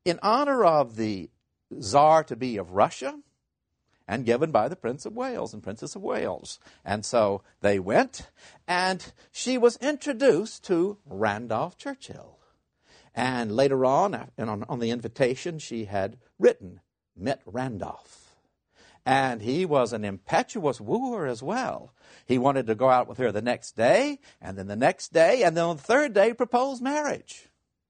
in honor of the Tsar-to-be of Russia, and given by the Prince of Wales and Princess of Wales. And so they went, and she was introduced to Randolph Churchill. And later on the invitation, she had written, "Met Randolph." And he was an impetuous wooer as well. He wanted to go out with her the next day, and then the next day, and then on the third day propose marriage.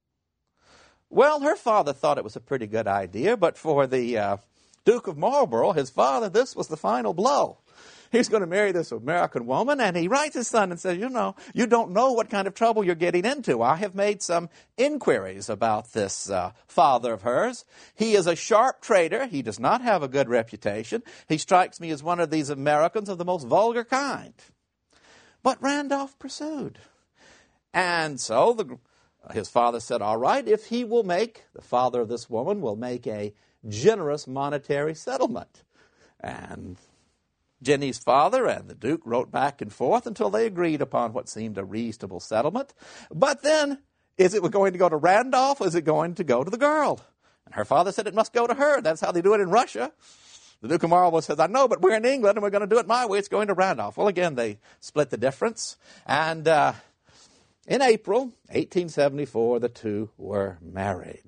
Well, her father thought it was a pretty good idea, but for the Duke of Marlborough, his father, this was the final blow. He's going to marry this American woman, and he writes his son and says, you don't know what kind of trouble you're getting into. I have made some inquiries about this father of hers. He is a sharp trader. He does not have a good reputation. He strikes me as one of these Americans of the most vulgar kind. But Randolph pursued. And so his father said, all right, if he will the father of this woman will make a generous monetary settlement. And Jenny's father and the Duke wrote back and forth until they agreed upon what seemed a reasonable settlement. But then, is it going to go to Randolph or is it going to go to the girl? And her father said it must go to her. That's how they do it in Russia. The Duke of Marlborough says, I know, but we're in England and we're going to do it my way. It's going to Randolph. Well, again, they split the difference. And in April 1874, the two were married.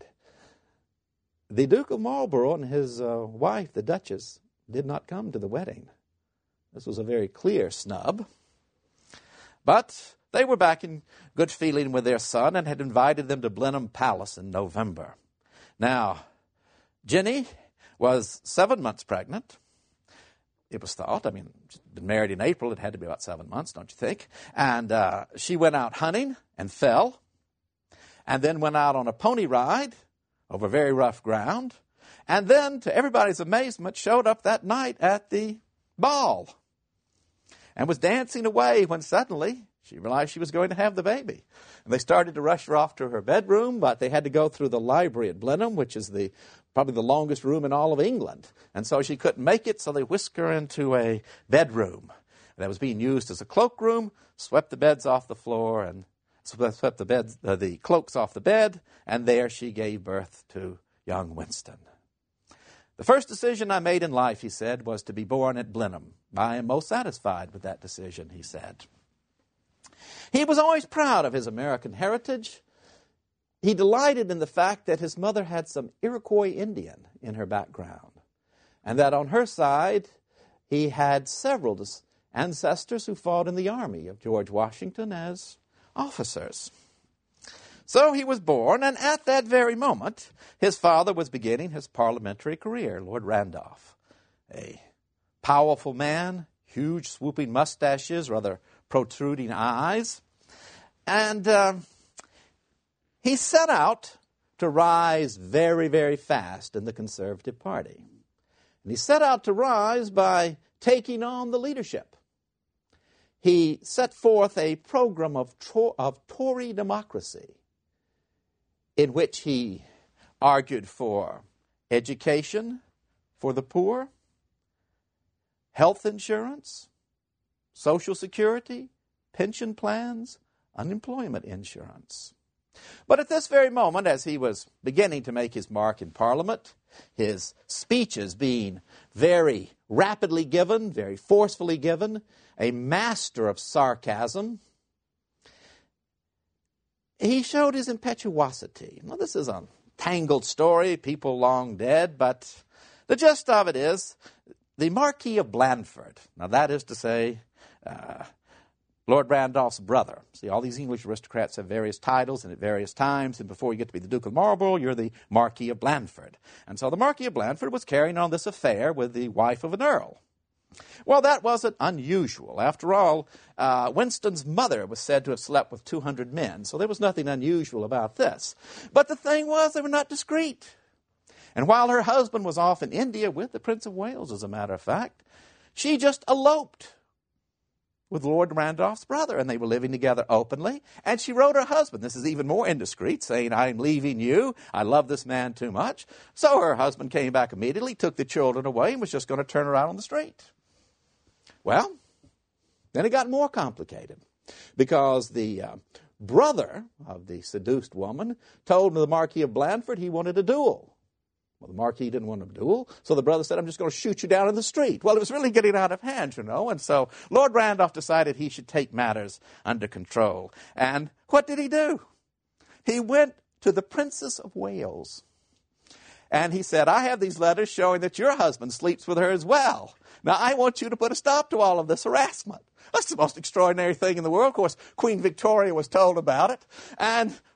The Duke of Marlborough and his wife, the Duchess, did not come to the wedding. This was a very clear snub. But they were back in good feeling with their son and had invited them to Blenheim Palace in November. Now, Jenny was 7 months pregnant. It was thought, she'd been married in April, it had to be about 7 months, don't you think? And she went out hunting and fell, and then went out on a pony ride over very rough ground, and then, to everybody's amazement, showed up that night at the ball and was dancing away when suddenly she realized she was going to have the baby. And they started to rush her off to her bedroom, but they had to go through the library at Blenheim, which is probably the longest room in all of England. And so she couldn't make it, so they whisked her into a bedroom that was being used as a cloakroom, swept the beds off the floor, and swept the cloaks off the bed, and there she gave birth to young Winston. The first decision I made in life, he said, was to be born at Blenheim. I am most satisfied with that decision, he said. He was always proud of his American heritage. He delighted in the fact that his mother had some Iroquois Indian in her background, and that on her side he had several ancestors who fought in the army of George Washington as officers. So he was born, and at that very moment, his father was beginning his parliamentary career, Lord Randolph. A powerful man, huge swooping mustaches, rather protruding eyes. And he set out to rise very, very fast in the Conservative Party. And he set out to rise by taking on the leadership. He set forth a program of Tory democracy in which he argued for education for the poor, health insurance, Social Security, pension plans, unemployment insurance. But at this very moment, as he was beginning to make his mark in Parliament, his speeches being very rapidly given, very forcefully given, a master of sarcasm, he showed his impetuosity. Now, this is a tangled story, people long dead, but the gist of it is the Marquis of Blandford. Now, that is to say, Lord Randolph's brother. See, all these English aristocrats have various titles and at various times, and before you get to be the Duke of Marlborough, you're the Marquis of Blandford. And so the Marquis of Blandford was carrying on this affair with the wife of an earl. Well, that wasn't unusual. After all, Winston's mother was said to have slept with 200 men, so there was nothing unusual about this. But the thing was, they were not discreet. And while her husband was off in India with the Prince of Wales, as a matter of fact, she just eloped with Lord Randolph's brother, and they were living together openly. And she wrote her husband, this is even more indiscreet, saying, I'm leaving you. I love this man too much. So her husband came back immediately, took the children away, and was just going to turn her out on the street. Well, then it got more complicated because the brother of the seduced woman told the Marquis of Blandford he wanted a duel. Well, the Marquis didn't want a duel, so the brother said, I'm just going to shoot you down in the street. Well, it was really getting out of hand, and so Lord Randolph decided he should take matters under control. And what did he do? He went to the Princess of Wales, and he said, I have these letters showing that your husband sleeps with her as well. Now, I want you to put a stop to all of this harassment. That's the most extraordinary thing in the world. Of course, Queen Victoria was told about it. And